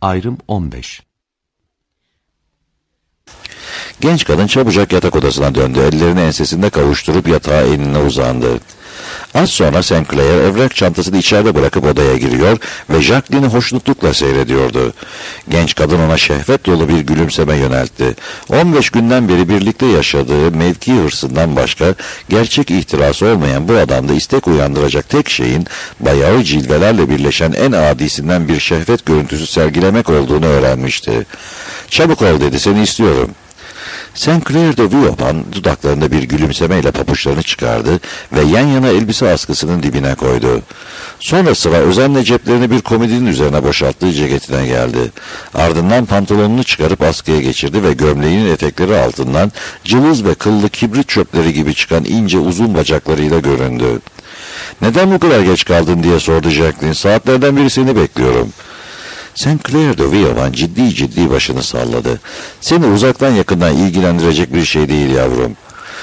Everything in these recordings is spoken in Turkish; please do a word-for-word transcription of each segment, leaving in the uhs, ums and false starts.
Ayrım on beş. Genç kadın çabucak yatak odasına döndü. Ellerini ensesinde kavuşturup yatağa eline uzandı. Az sonra Saint Clair evrak çantasını içeride bırakıp odaya giriyor ve Jacqueline'i hoşnutlukla seyrediyordu. Genç kadın ona şehvet dolu bir gülümseme yöneltti. on beş günden beri birlikte yaşadığı mevki hırsından başka gerçek ihtirası olmayan bu adamda istek uyandıracak tek şeyin bayağı cilvelerle birleşen en adisinden bir şehvet görüntüsü sergilemek olduğunu öğrenmişti. "Çabuk ol," dedi, "seni istiyorum." Saint Clair de Vioban dudaklarında bir gülümsemeyle papuçlarını çıkardı ve yan yana elbise askısının dibine koydu. Sonra sıra özenle ceplerini bir komodinin üzerine boşalttığı ceketine geldi. Ardından pantolonunu çıkarıp askıya geçirdi ve gömleğinin etekleri altından cılız ve kıllı kibrit çöpleri gibi çıkan ince uzun bacaklarıyla göründü. "Neden bu kadar geç kaldın?" diye sordu Jacqueline. "Saatlerden beri seni bekliyorum." Saint Clair de Vioban ciddi ciddi başını salladı. "Seni uzaktan yakından ilgilendirecek bir şey değil yavrum."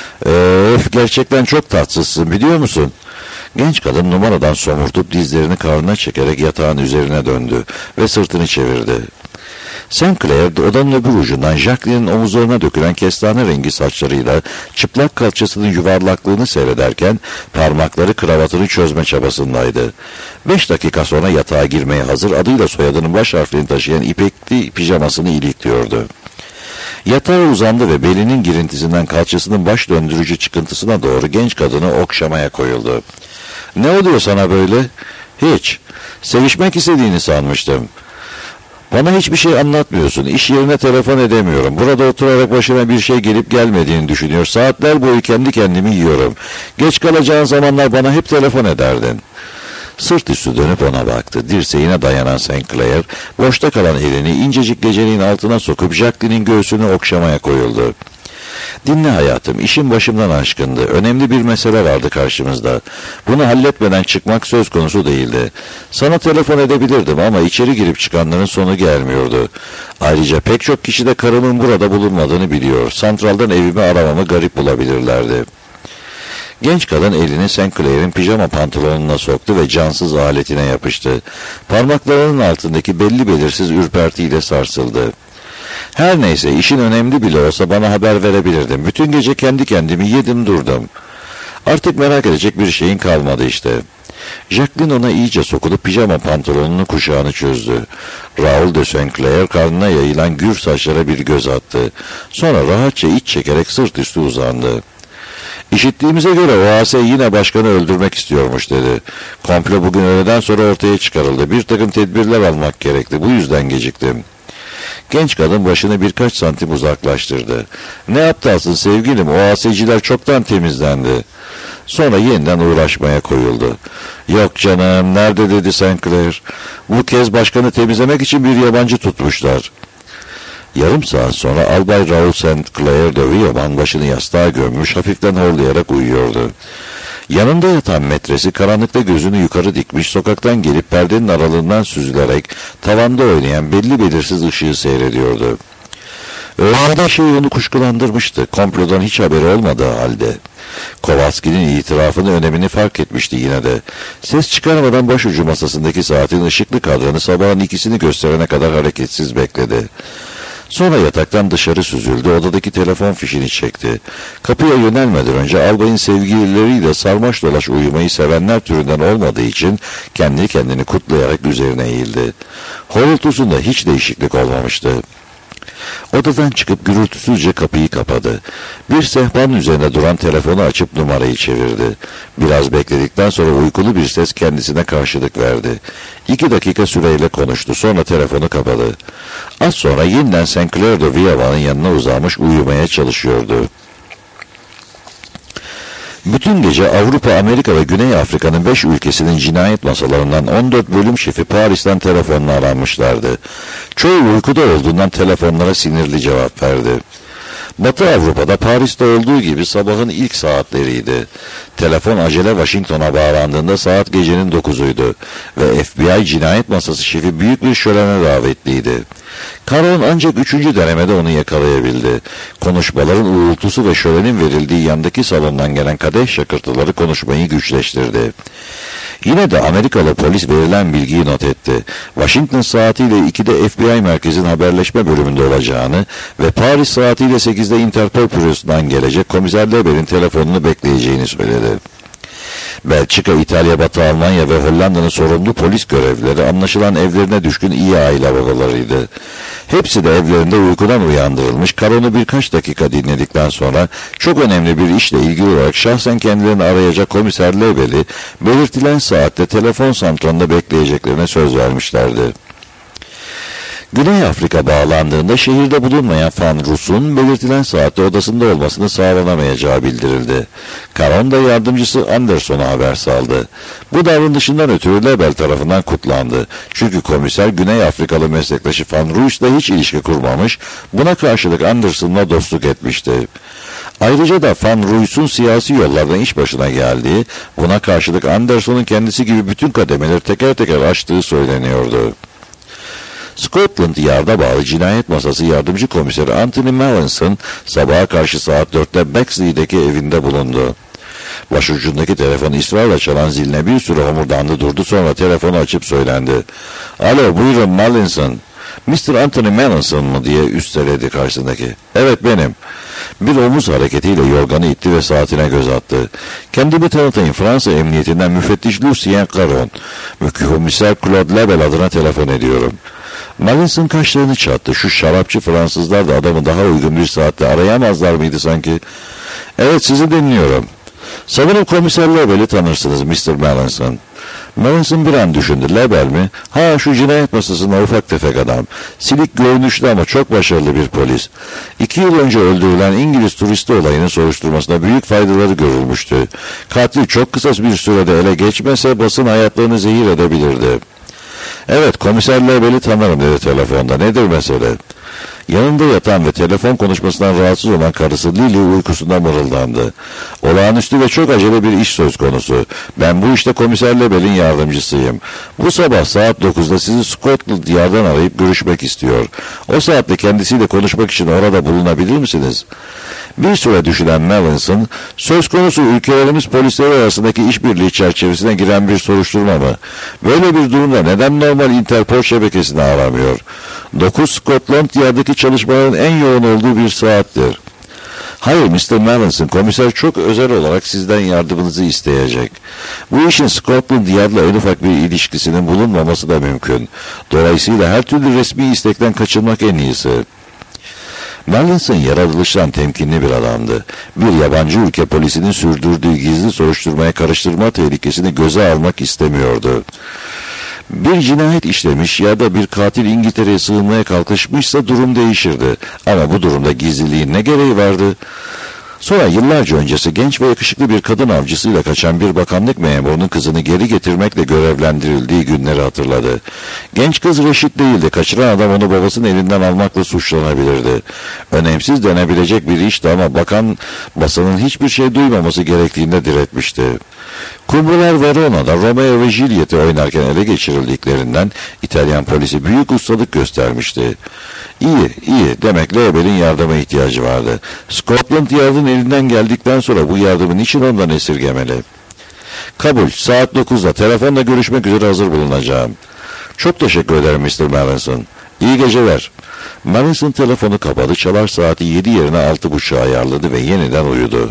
"Öf, gerçekten çok tatsızsın, biliyor musun?" Genç kadın numaradan somurtup dizlerini karnına çekerek yatağın üzerine döndü ve sırtını çevirdi. Saint Clair de odanın öbür ucundan Jacqueline'in omuzlarına dökülen kestane rengi saçlarıyla çıplak kalçasının yuvarlaklığını seyrederken parmakları kravatını çözme çabasındaydı. Beş dakika sonra yatağa girmeye hazır, adıyla soyadının baş harflerini taşıyan ipekli pijamasını ilikliyordu. Yatağa uzandı ve belinin girintisinden kalçasının baş döndürücü çıkıntısına doğru genç kadını okşamaya koyuldu. "Ne oluyor sana böyle?" "Hiç. Sevişmek istediğini sanmıştım." "Bana hiçbir şey anlatmıyorsun. İş yerine telefon edemiyorum. Burada oturarak başına bir şey gelip gelmediğini düşünüyor. Saatler boyu kendi kendimi yiyorum. Geç kalacağın zamanlar bana hep telefon ederdin." Sırt üstü dönüp ona baktı. Dirseğine dayanan Saint Clair, boşta kalan elini incecik geceliğin altına sokup Jacqueline'in göğsünü okşamaya koyuldu. "Dinle hayatım, işin başımdan aşkındı. Önemli bir mesele vardı karşımızda. Bunu halletmeden çıkmak söz konusu değildi. Sana telefon edebilirdim ama içeri girip çıkanların sonu gelmiyordu. Ayrıca pek çok kişi de karımın burada bulunmadığını biliyor. Santraldan evimi aramamı garip bulabilirlerdi." Genç kadın elini Saint Clair'in pijama pantolonuna soktu ve cansız aletine yapıştı. Parmaklarının altındaki belli belirsiz ürpertiyle sarsıldı. "Her neyse, işin önemli bile olsa bana haber verebilirdin. Bütün gece kendi kendimi yedim durdum. Artık merak edecek bir şeyin kalmadı işte." Jacqueline ona iyice sokulup pijama pantolonunun kuşağını çözdü. Raoul de Saint Clair karnına yayılan gür saçlara bir göz attı. Sonra rahatça iç çekerek sırt üstü uzandı. "İşittiğimize göre O A S yine başkanı öldürmek istiyormuş," dedi. "Komplo bugün öğleden sonra ortaya çıkarıldı. Bir takım tedbirler almak gerekti. Bu yüzden geciktim." Genç kadın başını birkaç santim uzaklaştırdı. "Ne aptalsın sevgilim, O A S'ciler çoktan temizlendi." Sonra yeniden uğraşmaya koyuldu. "Yok canım, nerede?" dedi Saint Clair. "Bu kez başkanı temizlemek için bir yabancı tutmuşlar." Yarım saat sonra Albay Raoul Saint Clair de Vioban başını yastığa gömmüş, hafiften horlayarak uyuyordu. Yanında yatan metresi karanlıkta gözünü yukarı dikmiş, sokaktan gelip perdenin aralığından süzülerek tavanda oynayan belli belirsiz ışığı seyrediyordu. Öğlende şey onu kuşkulandırmıştı, komplodan hiç haberi olmadığı halde. Kowalski'nin itirafını önemini fark etmişti yine de. Ses çıkarmadan başucu masasındaki saatin ışıklı kadranı sabahın ikisini gösterene kadar hareketsiz bekledi. Sonra yataktan dışarı süzüldü, odadaki telefon fişini çekti. Kapıya yönelmeden önce albayın sevgilileriyle sarmaş dolaş uyumayı sevenler türünden olmadığı için kendi kendini kutlayarak üzerine eğildi. Horultusunda hiç değişiklik olmamıştı. Odadan çıkıp gürültüsüzce kapıyı kapadı. Bir sehpanın üzerinde duran telefonu açıp numarayı çevirdi. Biraz bekledikten sonra uykulu bir ses kendisine karşılık verdi. İki dakika süreyle konuştu. Sonra telefonu kapadı. Az sonra yeniden Saint Clair de Vioban'ın yanına uzanmış uyumaya çalışıyordu. Bütün gece Avrupa, Amerika ve Güney Afrika'nın beş ülkesinin cinayet masalarından on dört bölüm şefi Paris'ten telefonla aranmışlardı. Çoğu uykuda olduğundan telefonlara sinirli cevap verdi. Batı Avrupa'da Paris'te olduğu gibi sabahın ilk saatleriydi. Telefon acele Washington'a bağlandığında saat gecenin dokuzuydu ve F B I cinayet masası şefi büyük bir şölene davetliydi. Caron ancak üçüncü denemede onu yakalayabildi. Konuşmaların uğultusu ve şölenin verildiği yandaki salondan gelen kadeh şakırtıları konuşmayı güçleştirdi. Yine de Amerikalı polis verilen bilgiyi not etti. Washington saatiyle ikide F B I merkezin haberleşme bölümünde olacağını ve Paris saatiyle sekizde Interpol bürosundan gelecek Komiser Leber'in telefonunu bekleyeceğini söyledi. Belçika, İtalya, Batı Almanya ve Hollanda'nın sorumlu polis görevlileri anlaşılan evlerine düşkün iyi aile babalarıydı. Hepsi de evlerinde uykudan uyandırılmış, Caron'u birkaç dakika dinledikten sonra çok önemli bir işle ilgili olarak şahsen kendilerini arayacak Komiser Lebel'i belirtilen saatte telefon santralında bekleyeceklerine söz vermişlerdi. Güney Afrika bağlandığında şehirde bulunmayan Van Roos'un belirtilen saatte odasında olmasını sağlanamayacağı bildirildi. Caron da yardımcısı Anderson'a haber saldı. Bu davranışından ötürü Lebel tarafından kutlandı. Çünkü komiser Güney Afrikalı meslektaşı Van Roos'la hiç ilişki kurmamış, buna karşılık Anderson'la dostluk etmişti. Ayrıca da Van Roos'un siyasi yollardan iş başına geldiği, buna karşılık Anderson'un kendisi gibi bütün kademeleri teker teker açtığı söyleniyordu. Scotland Yard'a bağlı cinayet masası yardımcı komiseri Anthony Mallinson sabaha karşı saat dörtte Bexley'deki evinde bulundu. Başucundaki telefonu ısrarla çalan ziline bir süre homurdandı durdu, sonra telefonu açıp söylendi. "Alo, buyurun Mallinson." "mister Anthony Mallinson mı?" diye üsteledi karşısındaki. "Evet, benim." Bir omuz hareketiyle yorganı itti ve saatine göz attı. "Kendimi tanıtayım, Fransa Emniyetinden müfettiş Lucien Caron. Komiser Claude Lebel adına telefon ediyorum." Mallinson kaşlarını çattı. Şu şarapçı Fransızlar da adamı daha uygun bir saatte arayamazlar mıydı sanki? "Evet, sizi dinliyorum." "Sanırım Komiser Lebel'i tanırsınız mister Mallinson." Mallinson bir an düşündü. "Lebel mi? Ha, şu cinayet masasında ufak tefek adam. Silik görünüşlü ama çok başarılı bir polis. İki yıl önce öldürülen İngiliz turisti olayının soruşturmasında büyük faydaları görülmüştü. Katil çok kısa bir sürede ele geçmese basın hayatlarını zehir edebilirdi." "Evet, Komiser Lebel'i tanırım," dedi telefonda. "Nedir mesele?" Yanında yatan ve telefon konuşmasından rahatsız olan karısı Lily uykusunda mırıldandı. "Olağanüstü ve çok acele bir iş söz konusu. Ben bu işte Komiser Lebel'in yardımcısıyım. Bu sabah saat dokuzda sizi Scotland Yard'dan arayıp görüşmek istiyor. O saatte kendisiyle konuşmak için orada bulunabilir misiniz?" Bir süre düşünen Mallinson, "Söz konusu ülkelerimiz polisleri arasındaki işbirliği çerçevesine giren bir soruşturma mı? Böyle bir durumda neden normal Interpol şebekesini aramıyor? dokuz Scotland Yard'daki çalışmaların en yoğun olduğu bir saattir." "Hayır mister Mallinson, komiser çok özel olarak sizden yardımınızı isteyecek. Bu işin Scotland Yard'la en ufak bir ilişkisinin bulunmaması da mümkün. Dolayısıyla her türlü resmi istekten kaçınmak en iyisi." Mallinson yaratılıştan temkinli bir adamdı. Bir yabancı ülke polisinin sürdürdüğü gizli soruşturmaya karıştırma tehlikesini göze almak istemiyordu. Bir cinayet işlemiş ya da bir katil İngiltere'ye sığınmaya kalkışmışsa durum değişirdi. Ama bu durumda gizliliğin ne gereği vardı? Sonra yıllarca öncesi genç ve yakışıklı bir kadın avcısıyla kaçan bir bakanlık memurunun kızını geri getirmekle görevlendirildiği günleri hatırladı. Genç kız reşit değildi. Kaçıran adam onu babasının elinden almakla suçlanabilirdi. Önemsiz denebilecek bir işti ama bakan basının hiçbir şey duymaması gerektiğinde diretmişti. Kumrular Verona'da Romeo ve Juliet'i oynarken ele geçirildiklerinden İtalyan polisi büyük ustalık göstermişti. İyi, iyi. Demek Lebel'in yardıma ihtiyacı vardı. Scotland Yard'ın elinden geldikten sonra bu yardımın için ondan esirgemeli. "Kabul. Saat dokuzda telefonla görüşmek üzere hazır bulunacağım." "Çok teşekkür ederim mister Mallinson. İyi geceler." Mallinson telefonu kapadı. Çalar saati yedi yerine altı buçuğa ayarladı ve yeniden uyudu.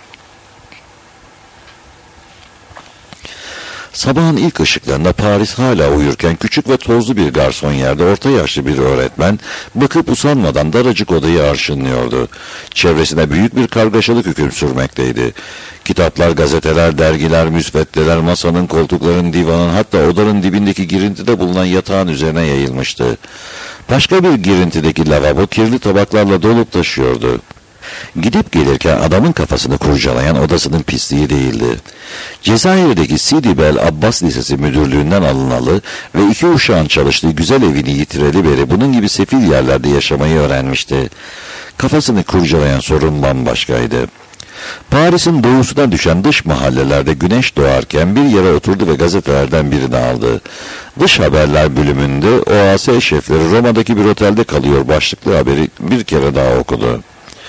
Sabahın ilk ışıklarında Paris hala uyurken küçük ve tozlu bir garson yerde orta yaşlı bir öğretmen bakıp usanmadan daracık odayı arşınlıyordu. Çevresine büyük bir kargaşalık hüküm sürmekteydi. Kitaplar, gazeteler, dergiler, müsveddeler masanın, koltukların, divanın, hatta odanın dibindeki girintide bulunan yatağın üzerine yayılmıştı. Başka bir girintideki lavabo kirli tabaklarla dolup taşıyordu. Gidip gelirken adamın kafasını kurcalayan odasının pisliği değildi. Cezayir'deki Sidi Bel Abbas Lisesi müdürlüğünden alınalı ve iki uşağın çalıştığı güzel evini yitireli beri bunun gibi sefil yerlerde yaşamayı öğrenmişti. Kafasını kurcalayan sorun bambaşkaydı. Paris'in doğusuna düşen dış mahallelerde güneş doğarken bir yere oturdu ve gazetelerden birini aldı. Dış haberler bölümünde O A S şefleri Roma'daki bir otelde kalıyor başlıklı haberi bir kere daha okudu.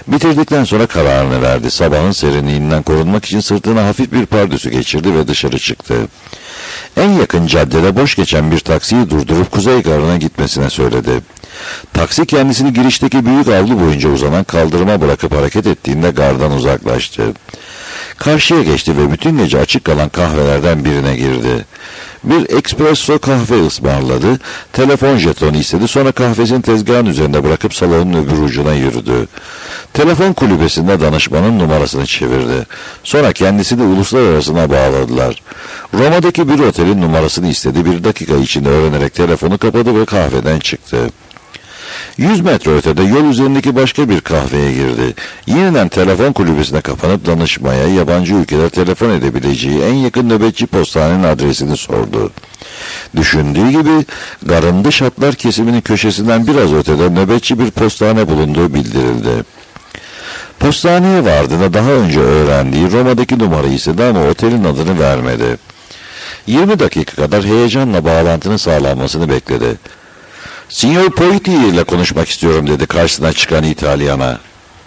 Bitirdikten sonra kararını verdi. Sabahın serinliğinden korunmak için sırtına hafif bir pardösü geçirdi ve dışarı çıktı. En yakın caddede boş geçen bir taksiyi durdurup Kuzey Garı'na gitmesine söyledi. Taksi kendisini girişteki büyük avlu boyunca uzanan kaldırıma bırakıp hareket ettiğinde gardan uzaklaştı. Karşıya geçti ve bütün gece açık kalan kahvelerden birine girdi. Bir espresso kahve ısmarladı, telefon jetonu istedi, sonra kahvesini tezgahın üzerinde bırakıp salonun öbür ucuna yürüdü. Telefon kulübesinde danışmanın numarasını çevirdi. Sonra kendisini uluslararasına bağladılar. Roma'daki bir otelin numarasını istedi, bir dakika içinde öğrenerek telefonu kapadı ve kahveden çıktı. Yüz metre ötede yol üzerindeki başka bir kahveye girdi. Yeniden telefon kulübesine kapanıp danışmaya, yabancı ülkeler telefon edebileceği en yakın nöbetçi postanenin adresini sordu. Düşündüğü gibi garın dış hatlar kesiminin köşesinden biraz ötede nöbetçi bir postane bulunduğu bildirildi. Postaneye vardığında daha önce öğrendiği Roma'daki numarayı istedi ama otelin adını vermedi. yirmi dakika kadar heyecanla bağlantının sağlanmasını bekledi. "Signor Poiti ile konuşmak istiyorum," dedi karşısına çıkan İtalyana.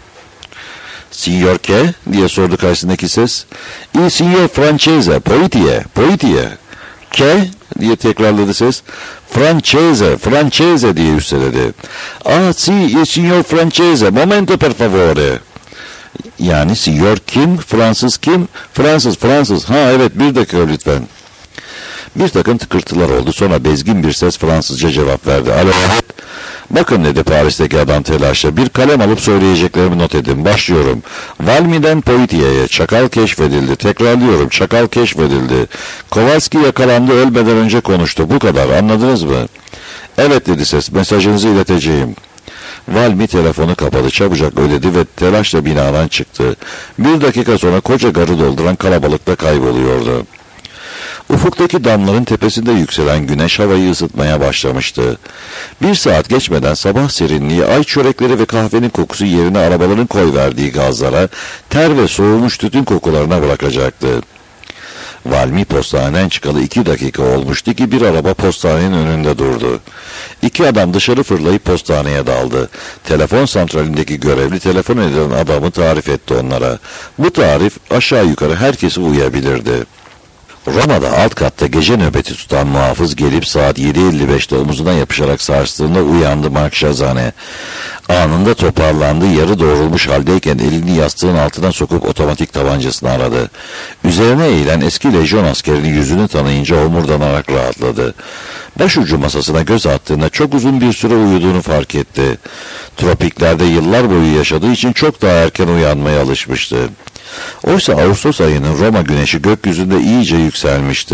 "Signor che?" diye sordu karşısındaki ses. "Il signor francese, Poiti'ye, Poiti'ye." "Che?" diye tekrarladı ses. "Francese, francese," diye üsteledi. "Ah si, il signor francese, momento per favore." Yani signor kim, Fransız kim? Fransız, Fransız. Ha evet, bir dakika lütfen. Bir takım tıkırtılar oldu. Sonra bezgin bir ses Fransızca cevap verdi. "Alo, evet." "Bakın," dedi Paris'teki adam telaşla. "Bir kalem alıp söyleyeceklerimi not edin. Başlıyorum. Valmy'den Poitiers''ye çakal keşfedildi. Tekrarlıyorum, çakal keşfedildi. Kowalski yakalandı, ölmeden önce konuştu. Bu kadar. Anladınız mı?" "Evet," dedi ses. "Mesajınızı ileteceğim." Valmy telefonu kapadı, çabucak ödedi ve telaşla binadan çıktı. Bir dakika sonra koca garı dolduran kalabalıkta kayboluyordu. Ufuktaki damların tepesinde yükselen güneş havayı ısıtmaya başlamıştı. Bir saat geçmeden sabah serinliği, ay çörekleri ve kahvenin kokusu yerine arabaların koyverdiği gazlara, ter ve soğumuş tütün kokularına bırakacaktı. Valmy postaneden çıkalı iki dakika olmuştu ki bir araba postanenin önünde durdu. İki adam dışarı fırlayıp postaneye daldı. Telefon santralindeki görevli telefon eden adamı tarif etti onlara. Bu tarif aşağı yukarı herkese uyabilirdi. Roma'da alt katta gece nöbeti tutan muhafız gelip saat yedi elli beşte omuzuna yapışarak sarstığında uyandı Mark Chazanne. Anında toparlandı, yarı doğrulmuş haldeyken elini yastığın altına sokup otomatik tabancasını aradı. Üzerine eğilen eski lejyon askerinin yüzünü tanıyınca homurdanarak rahatladı. Başucu masasına göz attığında çok uzun bir süre uyuduğunu fark etti. Tropiklerde yıllar boyu yaşadığı için çok daha erken uyanmaya alışmıştı. Oysa Ağustos ayının Roma güneşi gökyüzünde iyice yükselmişti.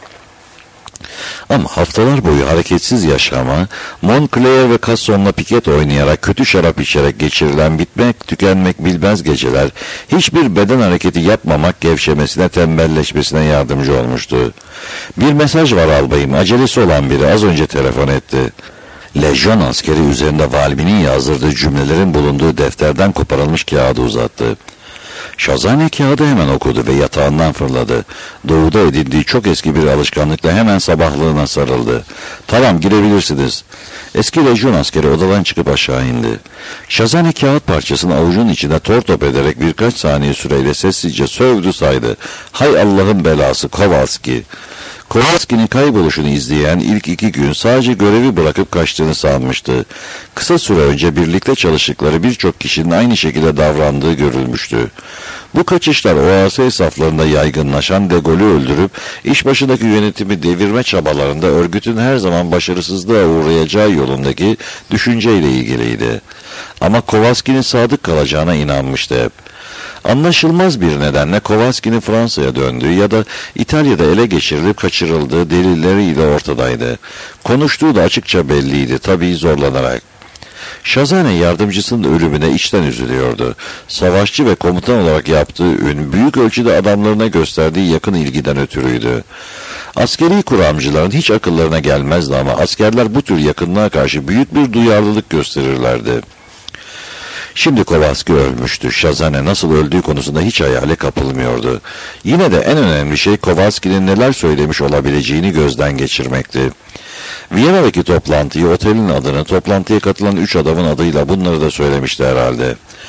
Ama haftalar boyu hareketsiz yaşama, Montclair ve Casson'la piket oynayarak, kötü şarap içerek geçirilen bitmek tükenmek bilmez geceler, hiçbir beden hareketi yapmamak gevşemesine, tembelleşmesine yardımcı olmuştu. "Bir mesaj var albayım, acelesi olan biri az önce telefon etti." Lejyon askeri üzerinde Valmy'nin yazdırdığı cümlelerin bulunduğu defterden koparılmış kağıdı uzattı. Chazanne kağıdı hemen okudu ve yatağından fırladı. Doğuda edindiği çok eski bir alışkanlıkla hemen sabahlığına sarıldı. "Tamam, girebilirsiniz." Eski lejyon askeri odadan çıkıp aşağı indi. Chazanne kağıt parçasını avucunun içinde tortop ederek birkaç saniye süreyle sessizce sövdü saydı. "Hay Allah'ın belası Kowalski." Kowalski'nin kayboluşunu izleyen ilk iki gün sadece görevi bırakıp kaçtığını sanmıştı. Kısa süre önce birlikte çalıştıkları birçok kişinin aynı şekilde davrandığı görülmüştü. Bu kaçışlar O A S saflarında yaygınlaşan De Gaulle'ü öldürüp iş başındaki yönetimi devirme çabalarında örgütün her zaman başarısızlığa uğrayacağı yolundaki düşünceyle ilgiliydi. Ama Kowalski'nin sadık kalacağına inanmıştı hep. Anlaşılmaz bir nedenle Kowalski'nin Fransa'ya döndüğü ya da İtalya'da ele geçirilip kaçırıldığı delilleriyle ortadaydı. Konuştuğu da açıkça belliydi, tabii zorlanarak. Chazanne yardımcısının ölümüne içten üzülüyordu. Savaşçı ve komutan olarak yaptığı ün büyük ölçüde adamlarına gösterdiği yakın ilgiden ötürüydü. Askeri kuramcıların hiç akıllarına gelmezdi ama askerler bu tür yakınlığa karşı büyük bir duyarlılık gösterirlerdi. Şimdi Kowalski ölmüştü. Chazanne nasıl öldüğü konusunda hiç hayale kapılmıyordu. Yine de en önemli şey Kowalski'nin neler söylemiş olabileceğini gözden geçirmekti. Viyana'daki toplantıyı, otelin adını, toplantıya katılan üç adamın adıyla bunları da söylemişti herhalde.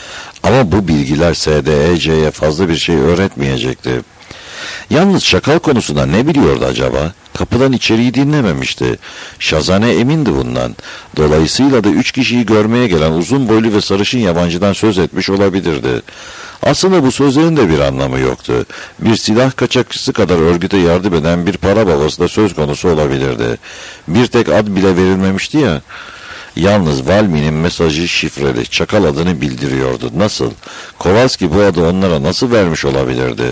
Ama bu bilgiler S D E C'ye fazla bir şey öğretmeyecekti. Yalnız çakal konusunda ne biliyordu acaba? Kapıdan içeriği dinlememişti. Şazane emindi bundan. Dolayısıyla da üç kişiyi görmeye gelen uzun boylu ve sarışın yabancıdan söz etmiş olabilirdi. Aslında bu sözlerin de bir anlamı yoktu. Bir silah kaçakçısı kadar örgüte yardım eden bir para babası da söz konusu olabilirdi. Bir tek ad bile verilmemişti ya. Yalnız Valmy'nin mesajı şifreli. Çakal adını bildiriyordu. Nasıl? Kowalski bu adı onlara nasıl vermiş olabilirdi?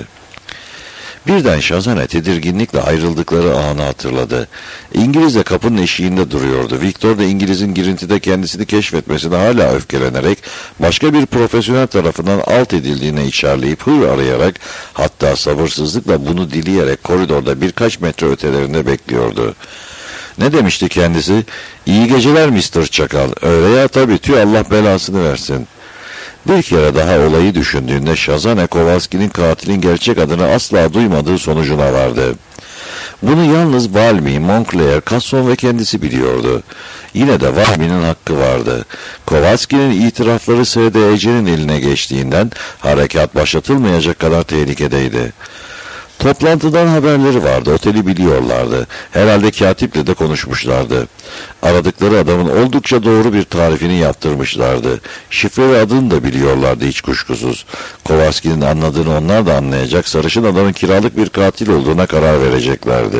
Birden Şazane tedirginlikle ayrıldıkları anı hatırladı. İngiliz de kapının eşiğinde duruyordu. Victor da İngiliz'in girintide kendisini keşfetmesine hala öfkelenerek başka bir profesyonel tarafından alt edildiğine içerleyip hır arayarak, hatta sabırsızlıkla bunu dileyerek koridorda birkaç metre ötelerinde bekliyordu. Ne demişti kendisi? İyi geceler mister Çakal. Öyle ya, tabii, tüy Allah belasını versin. Bir kere daha olayı düşündüğünde Şazane Kowalski'nin katilin gerçek adını asla duymadığı sonucuna vardı. Bunu yalnız Valmy, Moncler, Casson ve kendisi biliyordu. Yine de Valmy'nin hakkı vardı. Kowalski'nin itirafları S D E C'nin eline geçtiğinden harekat başlatılmayacak kadar tehlikedeydi. Toplantıdan haberleri vardı, oteli biliyorlardı. Herhalde katiple de konuşmuşlardı. Aradıkları adamın oldukça doğru bir tarifini yaptırmışlardı. Şifre ve adını da biliyorlardı hiç kuşkusuz. Kowalski'nin anladığını onlar da anlayacak, sarışın adamın kiralık bir katil olduğuna karar vereceklerdi.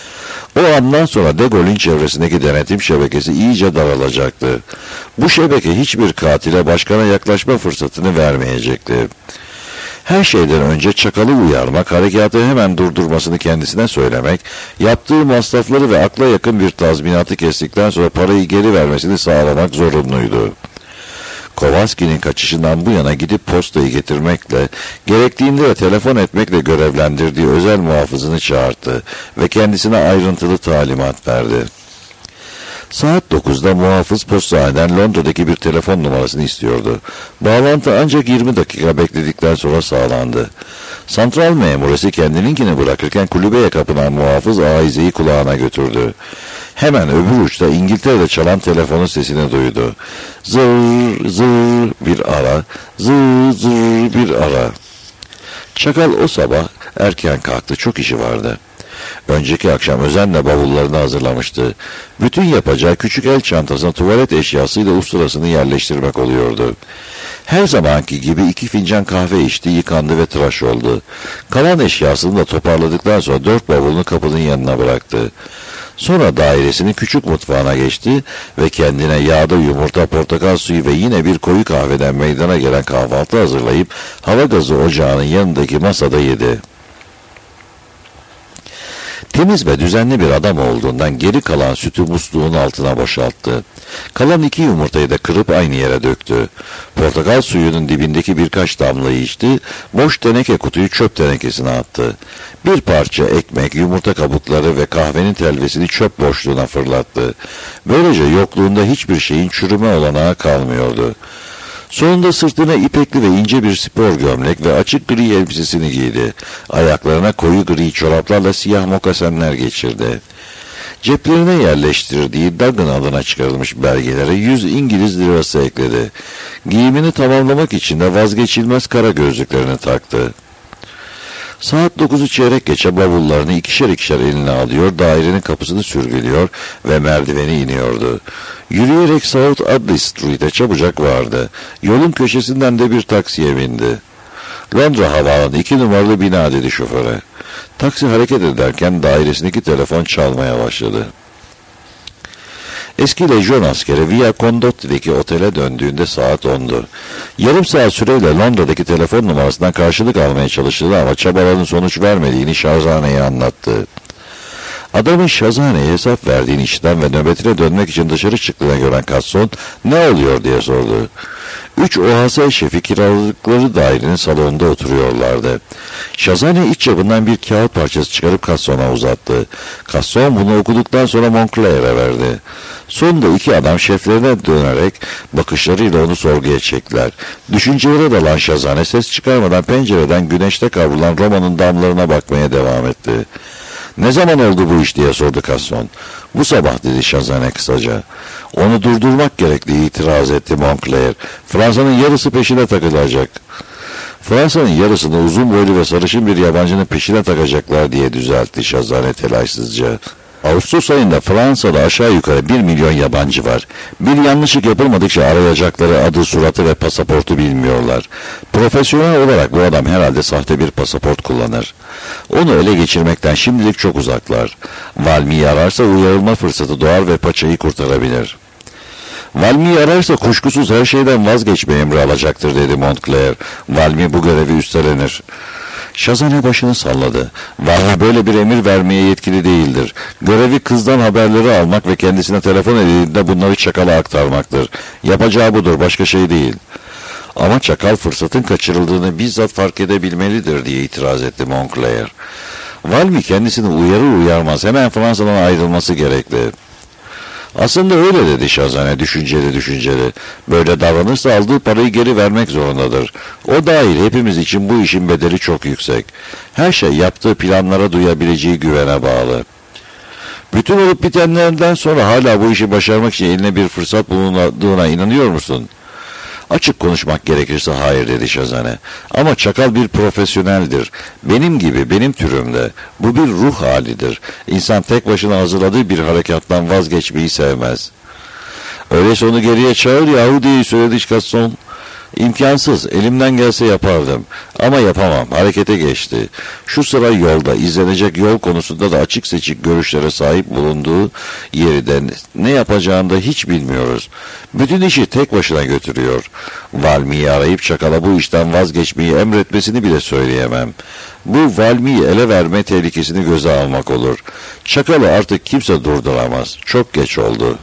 O andan sonra De Gaulle'in çevresindeki denetim şebekesi iyice daralacaktı. Bu şebeke hiçbir katile başkana yaklaşma fırsatını vermeyecekti. Her şeyden önce Çakal'ı uyarmak, harekatı hemen durdurmasını kendisine söylemek, yaptığı masrafları ve akla yakın bir tazminatı kestikten sonra parayı geri vermesini sağlamak zorunluydu. Kowalski'nin kaçışından bu yana gidip postayı getirmekle, gerektiğinde de telefon etmekle görevlendirdiği özel muhafızını çağırdı ve kendisine ayrıntılı talimat verdi. Saat dokuzda muhafız postaneden Londra'daki bir telefon numarasını istiyordu. Bağlantı ancak yirmi dakika bekledikten sonra sağlandı. Santral memuresi kendininkini bırakırken kulübeye kapınan muhafız ahizeyi kulağına götürdü. Hemen öbür uçta İngiltere'de çalan telefonun sesini duydu. Zır zır bir ara, zır zır bir ara. Çakal o sabah erken kalktı, çok işi vardı. Önceki akşam özenle bavullarını hazırlamıştı. Bütün yapacağı küçük el çantasına tuvalet eşyasıyla usturasını yerleştirmek oluyordu. Her zamanki gibi iki fincan kahve içti, yıkandı ve tıraş oldu. Kalan eşyasını da toparladıktan sonra dört bavulunu kapının yanına bıraktı. Sonra dairesinin küçük mutfağına geçti ve kendine yağda yumurta, portakal suyu ve yine bir koyu kahveden meydana gelen kahvaltı hazırlayıp hava gazı ocağının yanındaki masada yedi. Temiz ve düzenli bir adam olduğundan geri kalan sütü musluğun altına boşalttı. Kalan iki yumurtayı da kırıp aynı yere döktü. Portakal suyunun dibindeki birkaç damlayı içti, boş teneke kutuyu çöp tenekesine attı. Bir parça ekmek, yumurta kabukları ve kahvenin telvesini çöp boşluğuna fırlattı. Böylece yokluğunda hiçbir şeyin çürüme olanağı kalmıyordu. Sonunda sırtına ipekli ve ince bir spor gömlek ve açık gri elbisesini giydi. Ayaklarına koyu gri çoraplarla siyah mokasenler geçirdi. Ceplerine yerleştirdiği Duggan adına çıkarılmış belgelere yüz İngiliz lirası ekledi. Giyimini tamamlamak için de vazgeçilmez kara gözlüklerini taktı. Saat dokuzu çeyrek geçe bavullarını ikişer ikişer eline alıyor, dairenin kapısını sürgülüyor ve merdiveni iniyordu. Yürüyerek South Audley Street'e çabucak vardı. Yolun köşesinden de bir taksiye bindi. Londra Havaalanı iki numaralı bina, dedi şoföre. Taksi hareket ederken dairesindeki telefon çalmaya başladı. Eski lejyon askeri Via Condotti'deki otele döndüğünde saat ondu. Yarım saat süreyle Londra'daki telefon numarasından karşılık almaya çalıştı ama çabaların sonuç vermediğini Şazane'ye anlattı. Adamın Şazane'ye hesap verdiğini işten ve nöbetine dönmek için dışarı çıktığını gören Casson ne oluyor diye sordu. Üç O H S şefi kiraladıkları dairenin salonunda oturuyorlardı. Şazane iç cebinden bir kağıt parçası çıkarıp Casson'a uzattı. Casson bunu okuduktan sonra Moncler'e verdi. Sonunda iki adam şeflerine dönerek bakışlarıyla onu sorguya çektiler. Düşüncelere dalan Şazane ses çıkarmadan pencereden güneşte kavrulan Roma'nın damlarına bakmaya devam etti. "Ne zaman oldu bu iş?" diye sordu Casson. "Bu sabah," dedi Şazane kısaca. Onu durdurmak gerekli, itiraz etti Montclair. Fransa'nın yarısı peşine takılacak. Fransa'nın yarısını uzun boylu ve sarışın bir yabancının peşine takacaklar diye düzeltti Şazane telaşsızca. Ağustos ayında Fransa'da aşağı yukarı bir milyon yabancı var. Bir yanlışlık yapılmadıkça arayacakları adı, suratı ve pasaportu bilmiyorlar. Profesyonel olarak bu adam herhalde sahte bir pasaport kullanır. Onu ele geçirmekten şimdilik çok uzaklar. Valmy'yi ararsa uyarılma fırsatı doğar ve paçayı kurtarabilir. Valmy'yi ararsa kuşkusuz her şeyden vazgeçme emri alacaktır dedi Montclair. Valmy bu görevi üstlenir. Şazane başını salladı. Valmy böyle bir emir vermeye yetkili değildir. Görevi kızdan haberleri almak ve kendisine telefon edildiğinde bunları Çakal'a aktarmaktır. Yapacağı budur, başka şey değil. Ama Çakal fırsatın kaçırıldığını bizzat fark edebilmelidir diye itiraz etti Montclair. Valmy kendisini uyarır uyarmaz hemen Fransa'dan ayrılması gerekli. Aslında öyle dedi Şazane düşünceli düşünceli. Böyle davranırsa aldığı parayı geri vermek zorundadır. O dahil hepimiz için bu işin bedeli çok yüksek. Her şey yaptığı planlara duyabileceği güvene bağlı. Bütün olup bitenlerden sonra hala bu işi başarmak için eline bir fırsat bulunduğuna inanıyor musun? Açık konuşmak gerekirse hayır dedi Şazane. Ama Çakal bir profesyoneldir. Benim gibi, benim türümde. Bu bir ruh halidir. İnsan tek başına hazırladığı bir harekattan vazgeçmeyi sevmez. Öyleyse onu geriye çağır yahu diye söyledi Gaston. İmkansız. Elimden gelse yapardım. Ama yapamam. Harekete geçti. Şu sıra yolda. İzlenecek yol konusunda da açık seçik görüşlere sahip bulunduğu yerden ne yapacağını da hiç bilmiyoruz. Bütün işi tek başına götürüyor. Valmy'yi arayıp Çakal'a bu işten vazgeçmeyi emretmesini bile söyleyemem. Bu Valmy'yi ele verme tehlikesini göze almak olur. Çakal'ı artık kimse durduramaz. Çok geç oldu.